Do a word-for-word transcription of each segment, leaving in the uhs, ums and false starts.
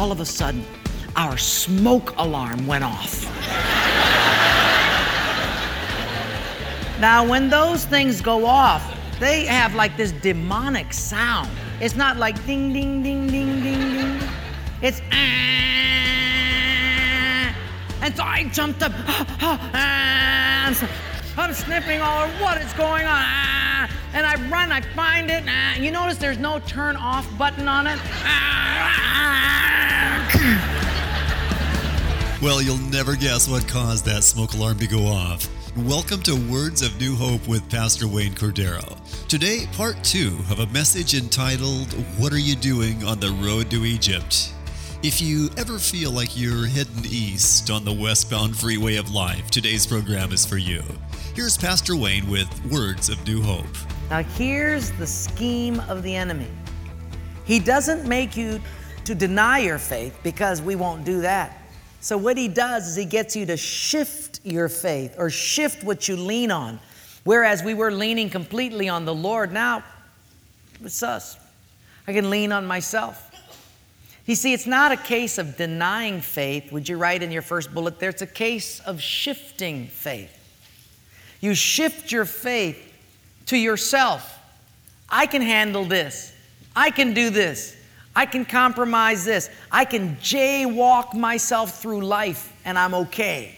all of a sudden, our smoke alarm went off. Now, when those things go off, they have like this demonic sound. It's not like ding, ding, ding, ding, ding, ding. It's ah. And so I jumped up, ah, ah, ah, and so I'm sniffing all over what is going on. Ah, and I run, I find it. Ah, you notice there's no turn off button on it. Ah, ah. Well, you'll never guess what caused that smoke alarm to go off. Welcome to Words of New Hope with Pastor Wayne Cordero. Today, part two of a message entitled, What Are You Doing on the Road to Egypt? If you ever feel like you're heading east on the westbound freeway of life, today's program is for you. Here's Pastor Wayne with Words of New Hope. Now here's the scheme of the enemy. He doesn't make you to deny your faith, because we won't do that. So what he does is he gets you to shift your faith or shift what you lean on. Whereas we were leaning completely on the Lord, now it's us. I can lean on myself. You see, it's not a case of denying faith. Would you write in your first bullet there? It's a case of shifting faith. You shift your faith to yourself. I can handle this. I can do this. I can compromise this. I can jaywalk myself through life and I'm okay.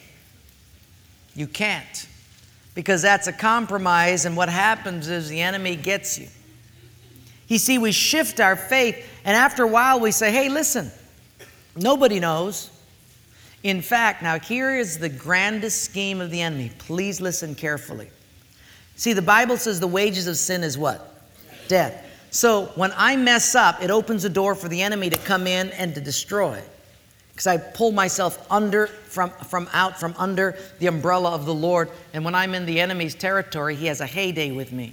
You can't, because that's a compromise, and what happens is the enemy gets you. You see, we shift our faith, and after a while we say, hey, listen, nobody knows. In fact, now here is the grandest scheme of the enemy. Please listen carefully. See, the Bible says the wages of sin is what? Death. So when I mess up, it opens the door for the enemy to come in and to destroy. Because I pull myself under, from, from out, from under the umbrella of the Lord. And when I'm in the enemy's territory, he has a heyday with me.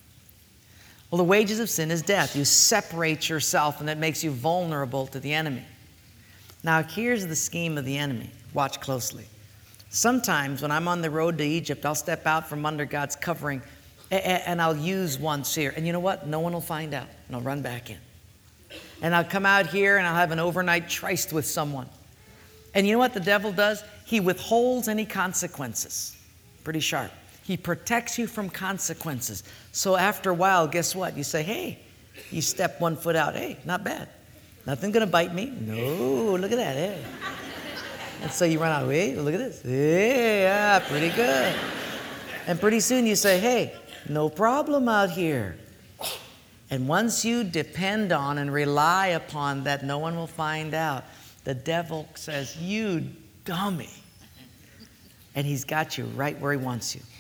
Well, the wages of sin is death. You separate yourself, and that makes you vulnerable to the enemy. Now, here's the scheme of the enemy. Watch closely. Sometimes when I'm on the road to Egypt, I'll step out from under God's covering, and I'll use once here. And you know what? No one will find out. And I'll run back in. And I'll come out here and I'll have an overnight tryst with someone. And you know what the devil does? He withholds any consequences. Pretty sharp. He protects you from consequences. So after a while, guess what? You say, hey, you step one foot out. Hey, not bad. Nothing going to bite me. No, look at that. Hey. And so you run out. Wait, look at this. Hey, yeah, pretty good. And pretty soon you say, hey, no problem out here. And once you depend on and rely upon that no one will find out, the devil says, you dummy. And he's got you right where he wants you.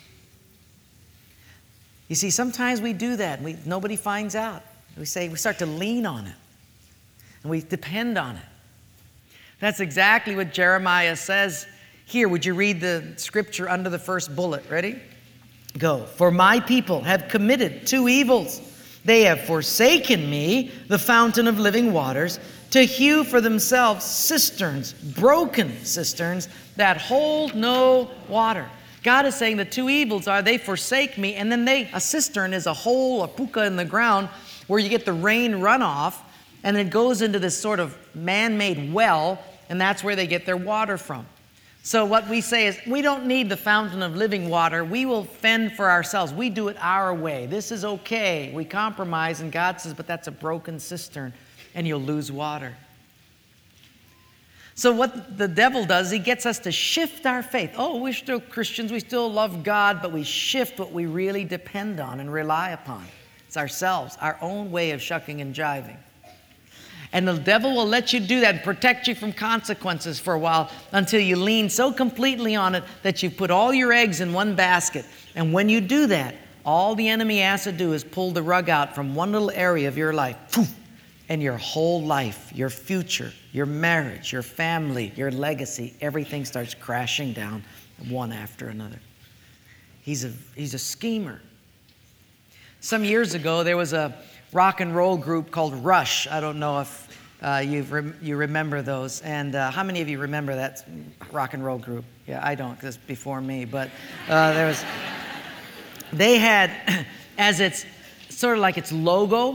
You see, sometimes we do that. And we, nobody finds out. We say, we start to lean on it. And we depend on it. That's exactly what Jeremiah says here. Would you read the scripture under the first bullet? Ready? Go. For my people have committed two evils. They have forsaken me, the fountain of living waters, to hew for themselves cisterns, broken cisterns that hold no water. God is saying the two evils are they forsake me, and then they, a cistern is a hole, a puka in the ground where you get the rain runoff, and it goes into this sort of man-made well, and that's where they get their water from. So what we say is, we don't need the fountain of living water. We will fend for ourselves. We do it our way. This is okay. We compromise, and God says, but that's a broken cistern, and you'll lose water. So what the devil does, he gets us to shift our faith. Oh, we're still Christians. We still love God, but we shift what we really depend on and rely upon. It's ourselves, our own way of shucking and jiving. And the devil will let you do that and protect you from consequences for a while until you lean so completely on it that you put all your eggs in one basket. And when you do that, all the enemy has to do is pull the rug out from one little area of your life. And your whole life, your future, your marriage, your family, your legacy, everything starts crashing down one after another. He's a, he's a schemer. Some years ago, there was a rock and roll group called Rush. I don't know if uh, you rem- you remember those. And uh, how many of you remember that rock and roll group? Yeah, I don't, because it's before me. But uh, there was, they had, as its sort of like its logo,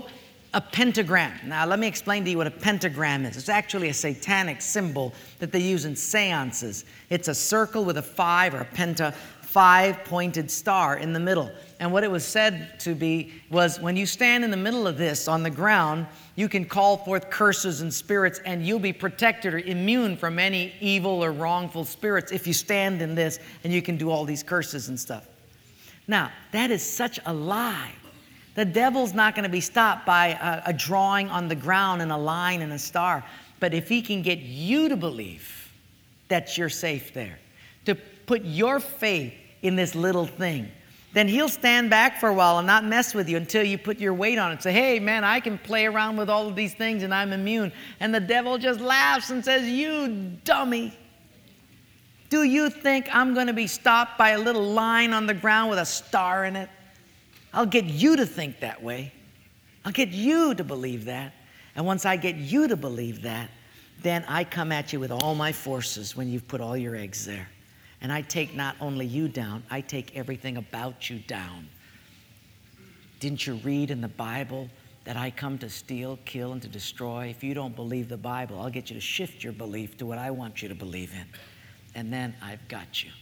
a pentagram. Now, let me explain to you what a pentagram is. It's actually a satanic symbol that they use in seances. It's a circle with a five or a penta, five-pointed star in the middle. And what it was said to be was when you stand in the middle of this on the ground, you can call forth curses and spirits, and you'll be protected or immune from any evil or wrongful spirits if you stand in this, and you can do all these curses and stuff. Now, that is such a lie. The devil's not going to be stopped by a, a drawing on the ground and a line and a star. But if he can get you to believe that you're safe there, to put your faith in this little thing, then he'll stand back for a while and not mess with you until you put your weight on it. Say, hey, man, I can play around with all of these things and I'm immune. And the devil just laughs and says, you dummy. Do you think I'm going to be stopped by a little line on the ground with a star in it? I'll get you to think that way. I'll get you to believe that. And once I get you to believe that, then I come at you with all my forces when you've put all your eggs there. And I take not only you down, I take everything about you down. Didn't you read in the Bible that I come to steal, kill, and to destroy? If you don't believe the Bible, I'll get you to shift your belief to what I want you to believe in. And then I've got you.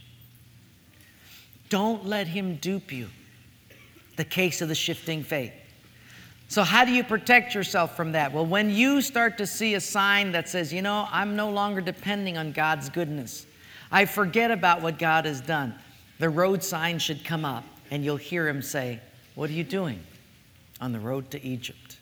Don't let him dupe you. The case of the shifting faith. So how do you protect yourself from that? Well, when you start to see a sign that says, you know, I'm no longer depending on God's goodness. I forget about what God has done. The road sign should come up and you'll hear him say, what are you doing on the road to Egypt?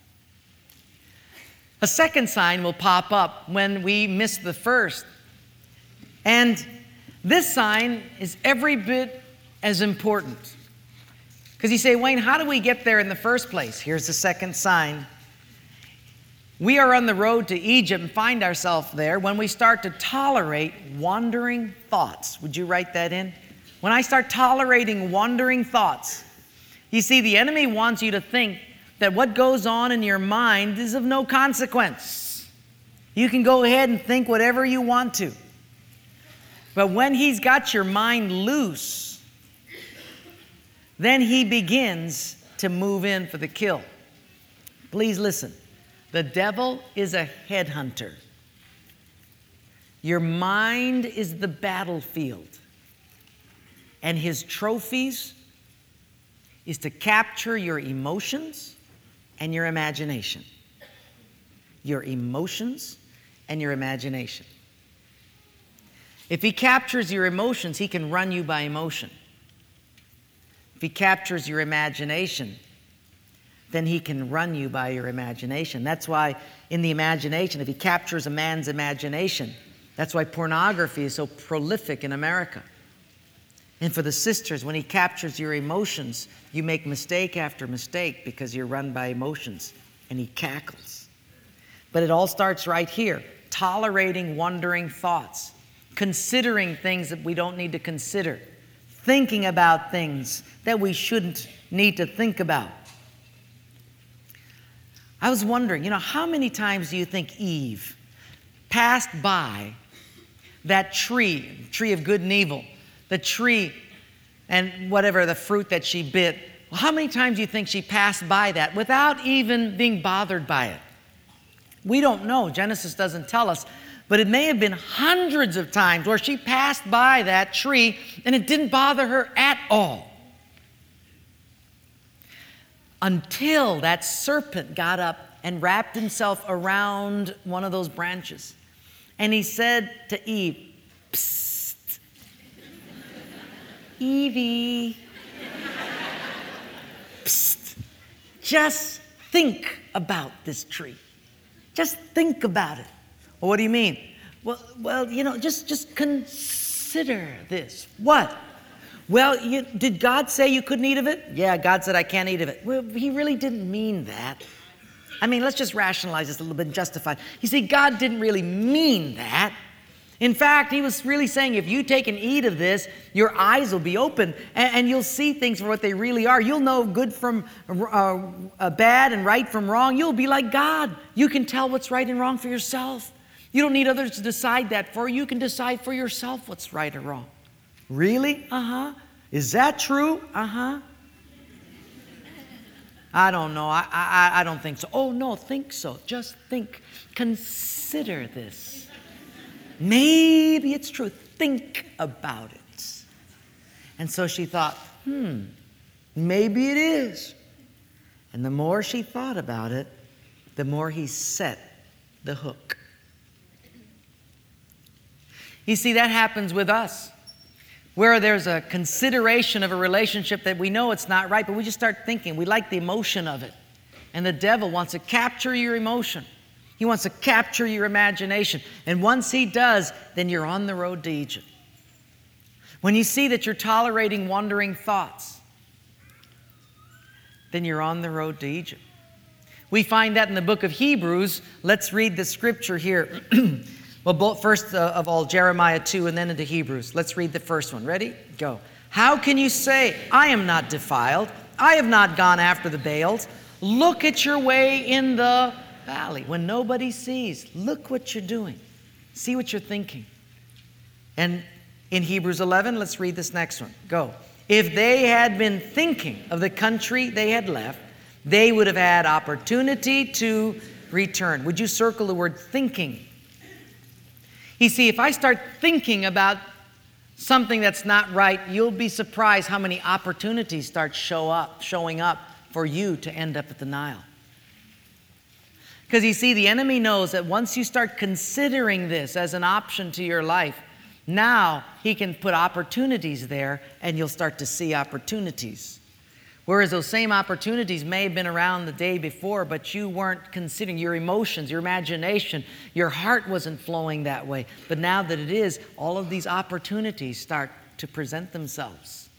A second sign will pop up when we miss the first. And this sign is every bit as important. Because you say, Wayne, how do we get there in the first place? Here's the second sign. We are on the road to Egypt and find ourselves there when we start to tolerate wandering thoughts. Would you write that in? When I start tolerating wandering thoughts. You see, the enemy wants you to think that what goes on in your mind is of no consequence. You can go ahead and think whatever you want to. But when he's got your mind loose, then he begins to move in for the kill. Please listen. The devil is a headhunter. Your mind is the battlefield. And his trophies is to capture your emotions and your imagination. Your emotions and your imagination. If he captures your emotions, he can run you by emotion. If he captures your imagination, then he can run you by your imagination. That's why in the imagination, if he captures a man's imagination, that's why pornography is so prolific in America. And for the sisters, when he captures your emotions, you make mistake after mistake because you're run by emotions, and he cackles. But it all starts right here, tolerating wandering thoughts, considering things that we don't need to consider, thinking about things that we shouldn't need to think about. I was wondering, you know, how many times do you think Eve passed by that tree, tree of good and evil, the tree and whatever, the fruit that she bit? How many times do you think she passed by that without even being bothered by it? We don't know. Genesis doesn't tell us. But it may have been hundreds of times where she passed by that tree and it didn't bother her at all. Until that serpent got up and wrapped himself around one of those branches. And he said to Eve, psst, Evie, psst, just think about this tree. Just think about it. Well, what do you mean? Well, well, you know, just, just consider this. What? Well, you, did God say you couldn't eat of it? Yeah, God said I can't eat of it. Well, he really didn't mean that. I mean, let's just rationalize this a little bit and justify. You see, God didn't really mean that. In fact, he was really saying if you take and eat of this, your eyes will be open and, and you'll see things for what they really are. You'll know good from uh, uh, bad and right from wrong. You'll be like God. You can tell what's right and wrong for yourself. You don't need others to decide that for you. You can decide for yourself what's right or wrong. Really? Uh-huh. Is that true? Uh-huh. I don't know. I, I, I don't think so. Oh, no, think so. Just think. Consider this. Maybe it's true. Think about it. And so she thought, hmm, maybe it is. And the more she thought about it, the more he set the hook. You see, that happens with us. Where there's a consideration of a relationship that we know it's not right, but we just start thinking. We like the emotion of it. And the devil wants to capture your emotion. He wants to capture your imagination. And once he does, then you're on the road to Egypt. When you see that you're tolerating wandering thoughts, then you're on the road to Egypt. We find that in the book of Hebrews. Let's read the scripture here. Well, both, first uh, of all, Jeremiah two and then into Hebrews. Let's read the first one. Ready? Go. How can you say, I am not defiled? I have not gone after the Baals. Look at your way in the valley when nobody sees. Look what you're doing. See what you're thinking. And in Hebrews eleven, let's read this next one. Go. If they had been thinking of the country they had left, they would have had opportunity to return. Would you circle the word thinking? You see, if I start thinking about something that's not right, you'll be surprised how many opportunities start show up, showing up for you to end up at the Nile. Because you see, the enemy knows that once you start considering this as an option to your life, now he can put opportunities there and you'll start to see opportunities. Whereas those same opportunities may have been around the day before, but you weren't considering your emotions, your imagination, your heart wasn't flowing that way. But now that it is, all of these opportunities start to present themselves.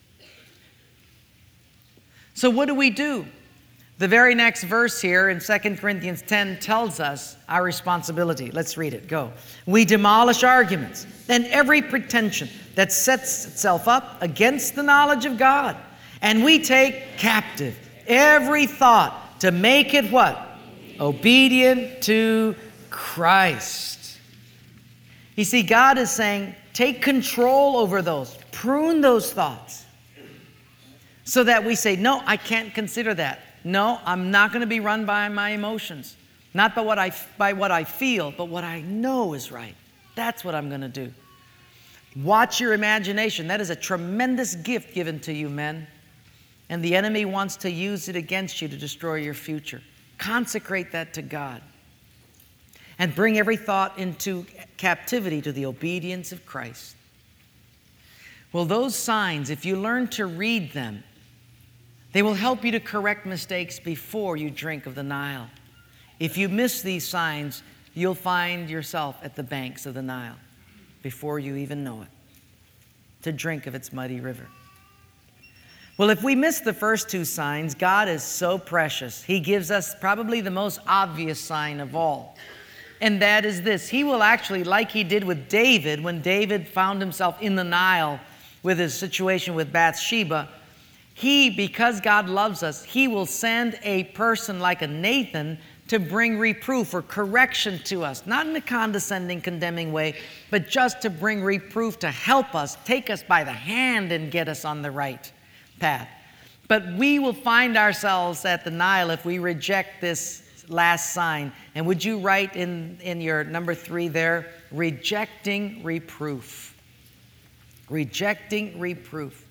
So what do we do? The very next verse here in Second Corinthians ten tells us our responsibility. Let's read it. Go. We demolish arguments and every pretension that sets itself up against the knowledge of God. And we take captive every thought to make it what? Obedient to Christ. You see, God is saying, take control over those. Prune those thoughts. So that we say, no, I can't consider that. No, I'm not going to be run by my emotions. Not by what I, by what I feel, but what I know is right. That's what I'm going to do. Watch your imagination. That is a tremendous gift given to you, men. And the enemy wants to use it against you to destroy your future. Consecrate that to God. And bring every thought into captivity to the obedience of Christ. Well, those signs, if you learn to read them, they will help you to correct mistakes before you drink of the Nile. If you miss these signs, you'll find yourself at the banks of the Nile before you even know it, to drink of its mighty river. Well, if we miss the first two signs, God is so precious. He gives us probably the most obvious sign of all. And that is this. He will actually, like he did with David, when David found himself in the Nile with his situation with Bathsheba, he, because God loves us, he will send a person like a Nathan to bring reproof or correction to us. Not in a condescending, condemning way, but just to bring reproof to help us, take us by the hand and get us on the right path. But we will find ourselves at the Nile if we reject this last sign. And would you write in, in your number three there, rejecting reproof. Rejecting reproof.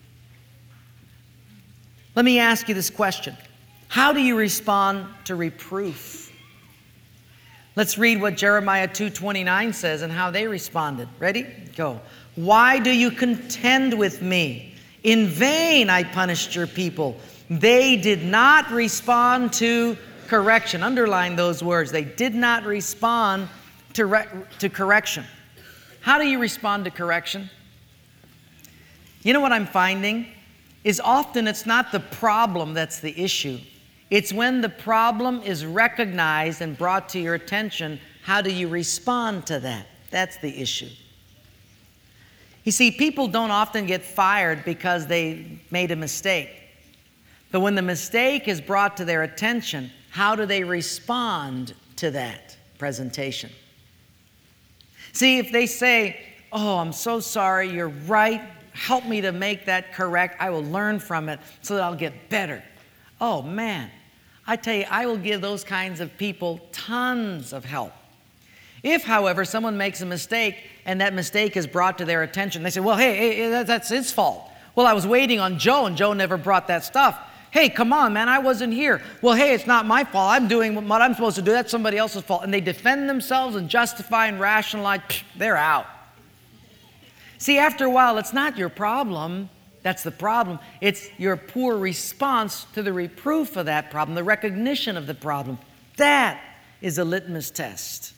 Let me ask you this question. How do you respond to reproof? Let's read what Jeremiah two twenty-nine says and how they responded. Ready? Go. Why do you contend with me? In vain I punished your people. They did not respond to correction. Underline those words. They did not respond to, re- to correction. How do you respond to correction? You know what I'm finding? Is often it's not the problem that's the issue. It's when the problem is recognized and brought to your attention, how do you respond to that? That's the issue. You see, people don't often get fired because they made a mistake. But when the mistake is brought to their attention, how do they respond to that presentation? See, if they say, oh, I'm so sorry, you're right, help me to make that correct, I will learn from it so that I'll get better. Oh, man, I tell you, I will give those kinds of people tons of help. If, however, someone makes a mistake and that mistake is brought to their attention, they say, well, hey, hey that's his fault. Well, I was waiting on Joe and Joe never brought that stuff. Hey, come on, man, I wasn't here. Well, hey, it's not my fault. I'm doing what I'm supposed to do. That's somebody else's fault. And they defend themselves and justify and rationalize. Psh, they're out. See, after a while, it's not your problem. That's the problem. It's your poor response to the reproof of that problem, the recognition of the problem. That is a litmus test.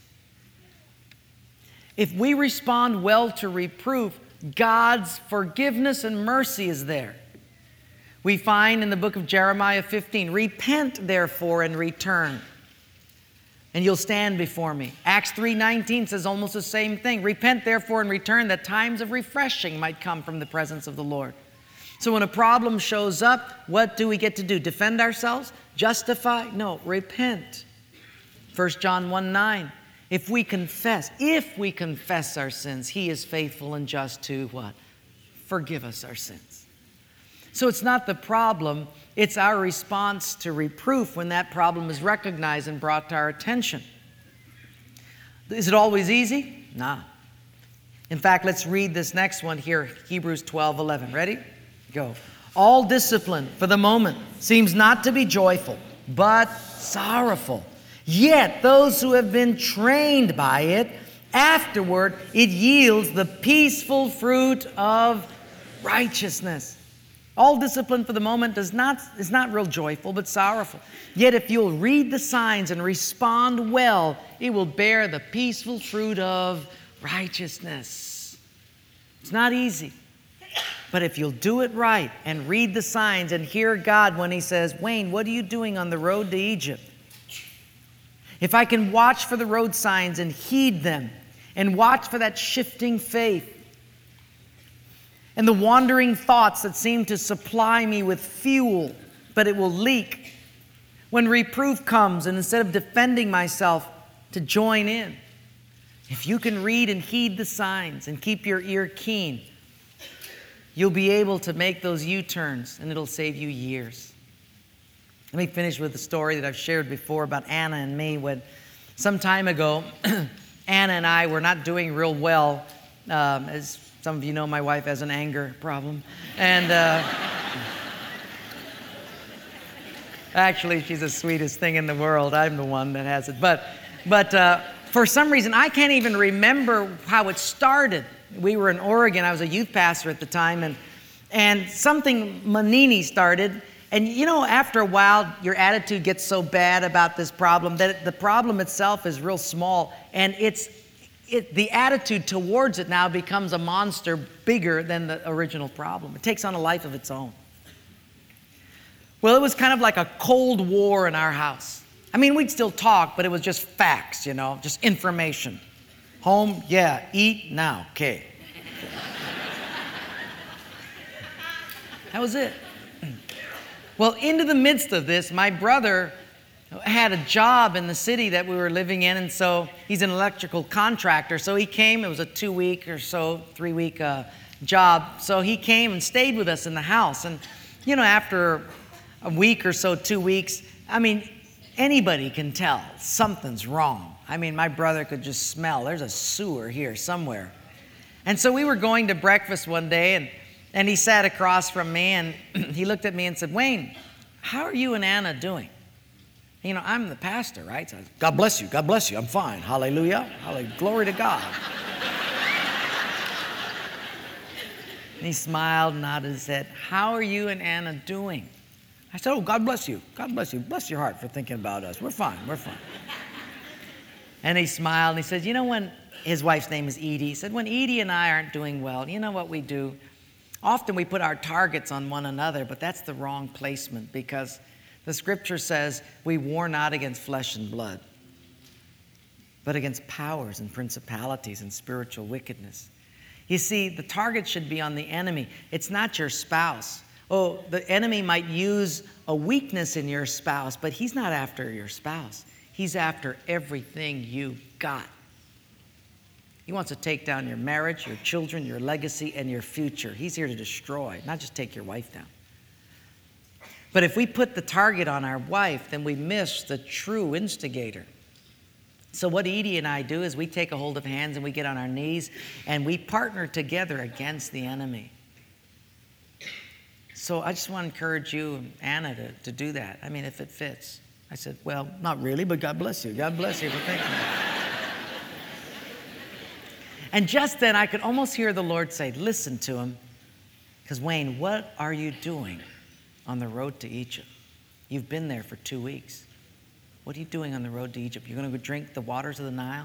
If we respond well to reproof, God's forgiveness and mercy is there. We find in the book of Jeremiah fifteen, repent therefore and return, and you'll stand before me. Acts three nineteen says almost the same thing. Repent therefore and return, that times of refreshing might come from the presence of the Lord. So when a problem shows up, what do we get to do? Defend ourselves? Justify? No, repent. First John one nine. If we confess, if we confess our sins, He is faithful and just to what? Forgive us our sins. So it's not the problem, it's our response to reproof when that problem is recognized and brought to our attention. Is it always easy? Nah. In fact, let's read this next one here, Hebrews twelve eleven. Ready? Go. All discipline for the moment seems not to be joyful, but sorrowful. Yet those who have been trained by it, afterward it yields the peaceful fruit of righteousness. All discipline for the moment does not, is not real joyful, but sorrowful. Yet if you'll read the signs and respond well, it will bear the peaceful fruit of righteousness. It's not easy. But if you'll do it right and read the signs and hear God when He says, Wayne, what are you doing on the road to Egypt? If I can watch for the road signs and heed them and watch for that shifting faith and the wandering thoughts that seem to supply me with fuel, but it will leak. When reproof comes and instead of defending myself, to join in. If you can read and heed the signs and keep your ear keen, you'll be able to make those U-turns and it'll save you years. Let me finish with a story that I've shared before about Anna and me. When some time ago, Anna and I were not doing real well. Um, as some of you know, my wife has an anger problem. And uh, actually, she's the sweetest thing in the world. I'm the one that has it. But, but uh, for some reason, I can't even remember how it started. We were in Oregon. I was a youth pastor at the time. And, and something Manini started. And you know, after a while, your attitude gets so bad about this problem that the problem itself is real small. And it's it, the attitude towards it now becomes a monster bigger than the original problem. It takes on a life of its own. Well, it was kind of like a Cold War in our house. I mean, we'd still talk, but it was just facts, you know, just information. Home, yeah. Eat, now, okay. That was it. Well, into the midst of this, my brother had a job in the city that we were living in, and so he's an electrical contractor. So he came, it was a two-week or so, three-week uh, job. So he came and stayed with us in the house. And, you know, after a week or so, two weeks, I mean, anybody can tell something's wrong. I mean, my brother could just smell, there's a sewer here somewhere. And so we were going to breakfast one day, and And he sat across from me and he looked at me and said, Wayne, how are you and Anna doing? You know, I'm the pastor, right? So I said, God bless you. God bless you. I'm fine. Hallelujah. Hallelujah. Glory to God. And he smiled, nodded, and said, how are you and Anna doing? I said, oh, God bless you. God bless you. Bless your heart for thinking about us. We're fine. We're fine. And he smiled and he said, you know, when his wife's name is Edie, he said, when Edie and I aren't doing well, you know what we do? Often we put our targets on one another, but that's the wrong placement because the scripture says we war not against flesh and blood, but against powers and principalities and spiritual wickedness. You see, the target should be on the enemy. It's not your spouse. Oh, the enemy might use a weakness in your spouse, but he's not after your spouse. He's after everything you got. He wants to take down your marriage, your children, your legacy, and your future. He's here to destroy, not just take your wife down. But if we put the target on our wife, then we miss the true instigator. So what Edie and I do is we take a hold of hands and we get on our knees and we partner together against the enemy. So I just want to encourage you and Anna to, to do that. I mean, if it fits. I said, well, not really, but God bless you. God bless you for thinking that. And just then I could almost hear the Lord say, listen to him. Because Wayne, what are you doing on the road to Egypt? You've been there for two weeks. What are you doing on the road to Egypt? You're going to go drink the waters of the Nile?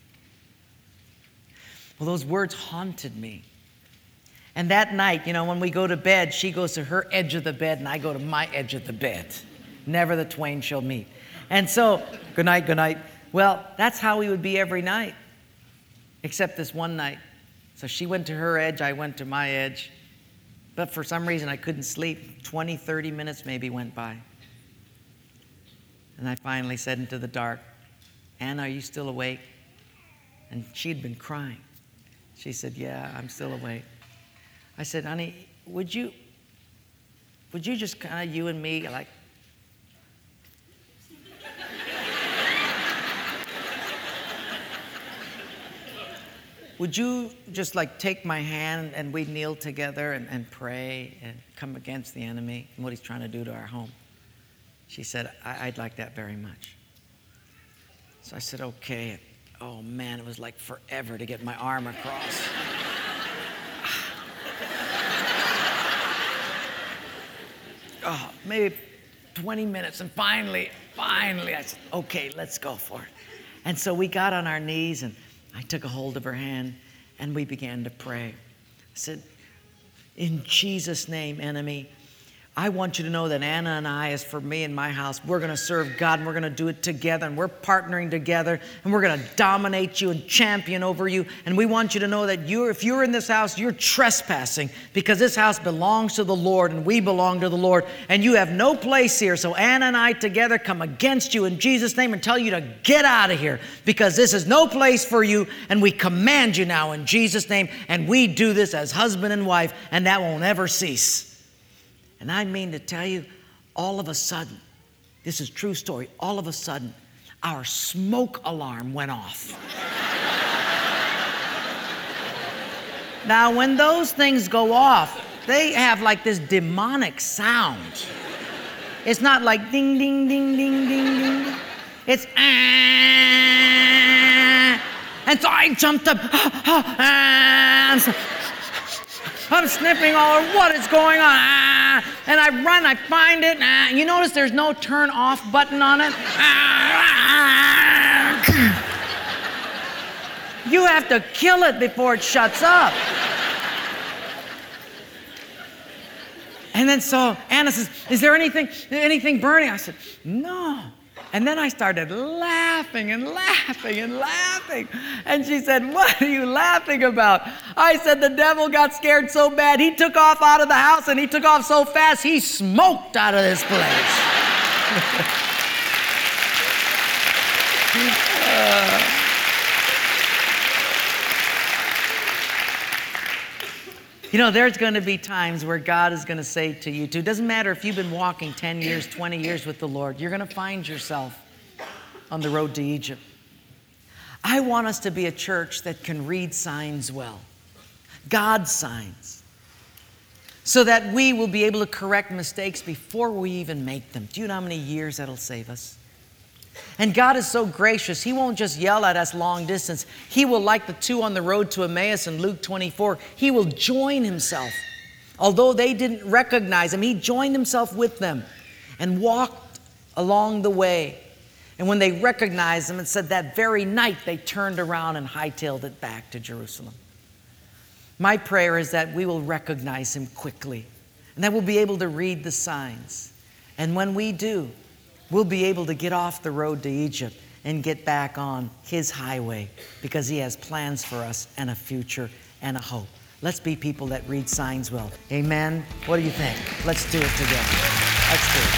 Well, those words haunted me. And that night, you know, when we go to bed, she goes to her edge of the bed and I go to my edge of the bed. Never the twain shall meet. And so, good night, good night. Well, that's how we would be every night, except this one night. So she went to her edge, I went to my edge. But for some reason, I couldn't sleep. twenty, thirty minutes maybe went by. And I finally said into the dark, Anna, are you still awake? And she'd been crying. She said, yeah, I'm still awake. I said, honey, would you, would you just kind of, you and me, like, would you just like take my hand and we kneel together and, and pray and come against the enemy and what he's trying to do to our home? She said, I- I'd like that very much. So I said, okay. Oh man, it was like forever to get my arm across. Oh, maybe twenty minutes. And finally, finally, I said, okay, let's go for it. And so we got on our knees and I took a hold of her hand and we began to pray. I said, in Jesus' name, enemy, I want you to know that Anna and I, as for me and my house, we're going to serve God and we're going to do it together and we're partnering together and we're going to dominate you and champion over you. And we want you to know that you, if you're in this house, you're trespassing because this house belongs to the Lord and we belong to the Lord and you have no place here. So Anna and I together come against you in Jesus' name and tell you to get out of here because this is no place for you and we command you now in Jesus' name and we do this as husband and wife and that won't ever cease. And I mean to tell you, all of a sudden, this is a true story, all of a sudden, our smoke alarm went off. Now, when those things go off, they have like this demonic sound. It's not like ding, ding, ding, ding, ding, ding. It's ah. And so I jumped up, ah, ah, ah, and so, I'm sniffing all over, what is going on? Ah, and I run, I find it. Ah, you notice there's no turn off button on it? Ah, ah. You have to kill it before it shuts up. And then so Anna says, is there anything, anything burning? I said, no. And then I started laughing and laughing and laughing. And she said, what are you laughing about? I said, the devil got scared so bad, he took off out of the house and he took off so fast, he smoked out of this place. uh, You know, there's going to be times where God is going to say to you, too, it doesn't matter if you've been walking ten years, twenty years with the Lord, you're going to find yourself on the road to Egypt. I want us to be a church that can read signs well, God's signs, so that we will be able to correct mistakes before we even make them. Do you know how many years that'll save us? And God is so gracious, he won't just yell at us long distance. He will, like the two on the road to Emmaus in Luke twenty-four, he will join himself. Although they didn't recognize him, he joined himself with them and walked along the way. And when they recognized him, it said that very night they turned around and hightailed it back to Jerusalem. My prayer is that we will recognize him quickly and that we'll be able to read the signs. And when we do, we'll be able to get off the road to Egypt and get back on his highway because he has plans for us and a future and a hope. Let's be people that read signs well. Amen? What do you think? Let's do it together. Let's do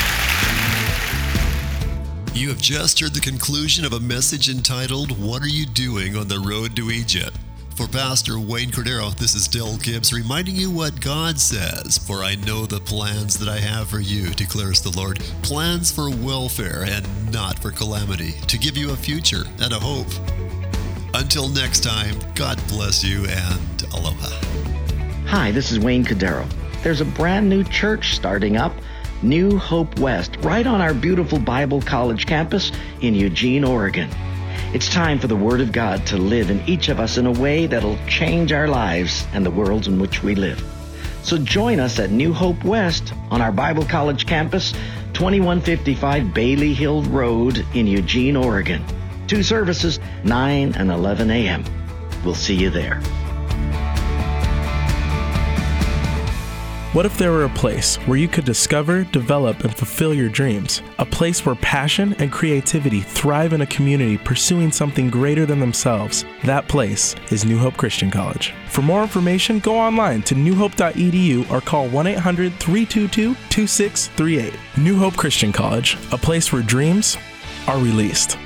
it. You have just heard the conclusion of a message entitled, What Are You Doing on the Road to Egypt? For Pastor Wayne Cordero, this is Dale Gibbs reminding you what God says. For I know the plans that I have for you, declares the Lord. Plans for welfare and not for calamity, to give you a future and a hope. Until next time, God bless you and aloha. Hi, this is Wayne Cordero. There's a brand new church starting up, New Hope West, right on our beautiful Bible College campus in Eugene, Oregon. It's time for the Word of God to live in each of us in a way that'll change our lives and the worlds in which we live. So join us at New Hope West on our Bible College campus, twenty-one fifty-five Bailey Hill Road in Eugene, Oregon. Two services, nine and eleven a.m. We'll see you there. What if there were a place where you could discover, develop, and fulfill your dreams? A place where passion and creativity thrive in a community pursuing something greater than themselves. That place is New Hope Christian College. For more information, go online to new hope dot e d u or call one eight hundred, three two two, two six three eight. New Hope Christian College, a place where dreams are released.